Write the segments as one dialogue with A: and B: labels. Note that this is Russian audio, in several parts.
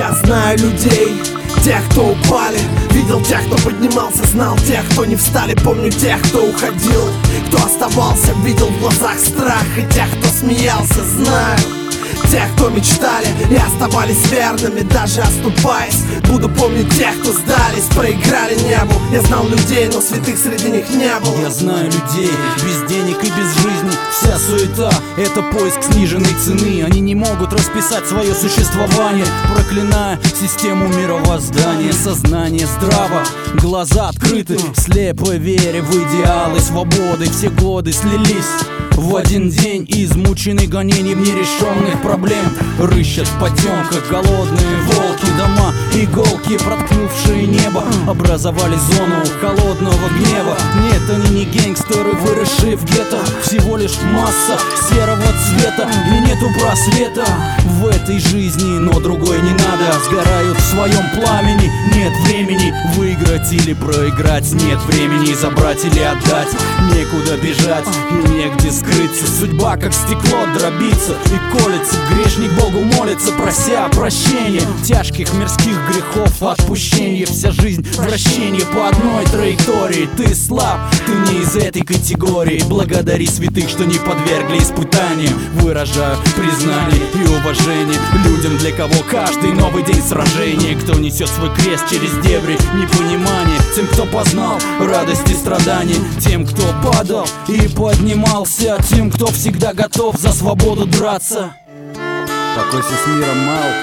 A: Я знаю людей, тех, кто упали, видел тех, кто поднимался, знал тех, кто не встали. Помню тех, кто уходил, кто оставался, видел в глазах страх. И тех, кто смеялся, знаю тех, кто мечтали и оставались верными, даже оступаясь. Буду помнить тех, кто сдались, проиграли небу. Я знал людей, но святых среди них не было.
B: Я знаю людей, без денег и без жизни. Вся суета — это поиск сниженной цены. Они не могут расписать свое существование, проклиная систему мировоздания. Сознание здраво, глаза открыты, слепо веря в идеалы свободы. Все годы слились в один день, измученный гонением нерешенных проблем. Рыщут в потемках голодные волки, дома иголки, проткнувшие небо, образовали зону холодного гнева. Нет, они не гангстеры, выросшие в гетто, всего лишь масса серого цвета. И нету просвета в этой жизни, но другой не надо. Сгорают в своем пламени, нет времени выиграть или проиграть. Нет времени забрать или отдать, некуда бежать и негде скрыться. Судьба как стекло дробится и колется. Грешник Богу молится, прося прощения тяжких мирских грехов, отпущения. Вся жизнь вращение по одной траектории. Ты слаб, ты не из этой категории. Благодари святых, что не подвергли испытаниям. Выражаю признание и уважение людям, для кого каждый новый день сражения. Кто несет свой крест через дебри непонимания. Тем, кто познал радость и страдания. Тем, кто падал и поднимался. Тем, кто всегда готов за свободу драться. Покойся с миром,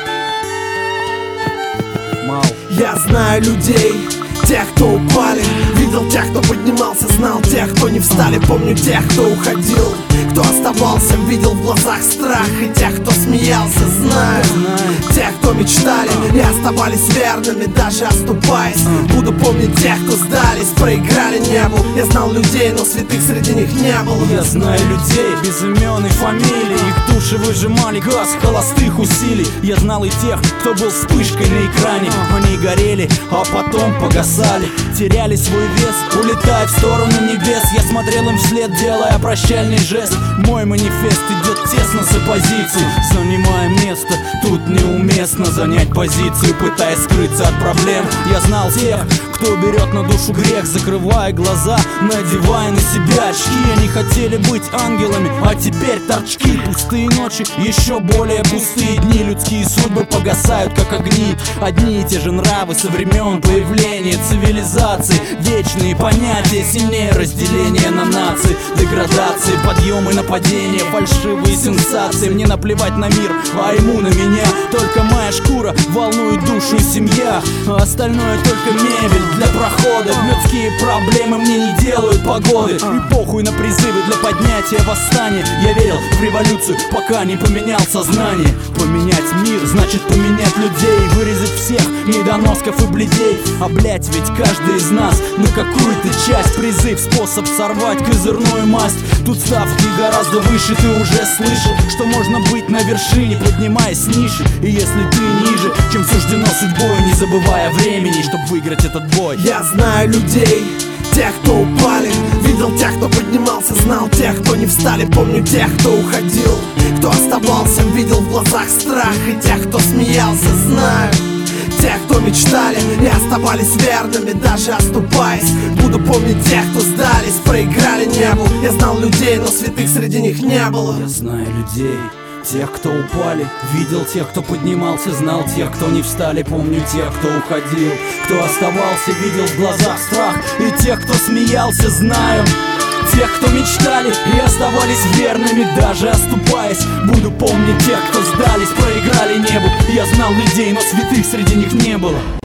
B: Мал.
A: Я знаю людей, тех, кто упали, видел тех, кто поднимался, знал тех, кто не встали. Помню тех, кто уходил, кто оставался, видел в глазах страх. И тех, кто смеялся, знаю тех, кто мечтали и оставались верными, даже оступаясь. Буду помнить тех, кто сдались, проиграли небу. Я знал людей, но святых среди них не было.
B: Я знаю людей без имен и фамилий. Их души выжимали газ холостых усилий. Я знал и тех, кто был вспышкой на экране. Они горели, а потом погасали, теряли свой вес, улетая в сторону небес. Я смотрел им вслед, делая прощальный жест. Мой манифест идет тесно с оппозицией, занимая место. Тут неуместно занять позицию, пытаясь скрыться от проблем. Я знал тех, кто берет на душу грех, закрывая глаза, надевая на себя очки. Они хотели быть ангелами, а теперь торчки. Пустые ночи, еще более пустые дни. Людские судьбы погасают, как огни. Одни и те же нравы со времен появления цивилизации. Вечные понятия, сильнее разделения на нации. Деградации, подъемы, нападения, фальшивые сенсации. Мне наплевать на мир, а ему на меня. Только моя шкура волнует душу и семья, а остальное только мебель для прохода. Людские проблемы мне не делают погоды. И похуй на призывы для поднятия восстания. Я верил в революцию, пока не поменял сознание. Поменять мир значит поменять людей. Вырезать всех недоносков и бледей. А блять, ведь каждый из нас на какую-то часть призыв, способ сорвать козырную масть. Тут ставки гораздо выше, ты уже слышал, что можно быть на вершине, поднимаясь ниже. И если ты ниже, чем суждено судьбой, не забывая времени, чтобы выиграть этот бой.
A: Я знаю людей, тех, кто упали, видел тех, кто поднимался, знал тех, кто не встали. Помню тех, кто уходил, кто оставался, видел в глазах страх. И тех, кто смеялся, знаю тех, кто мечтали и оставались верными, даже оступаясь. Буду помнить тех, кто сдались, проиграли небу. Я знал людей, но святых среди них не было.
B: Я знаю людей, тех, кто упали, видел тех, кто поднимался, знал тех, кто не встали. Помню тех, кто уходил, кто оставался, видел в глазах страх. И тех, кто смеялся, знаю тех, кто мечтали и оставались верными, даже оступаясь. Буду помнить тех, кто сдались, проиграли небу. Я знал людей, но святых среди них не было.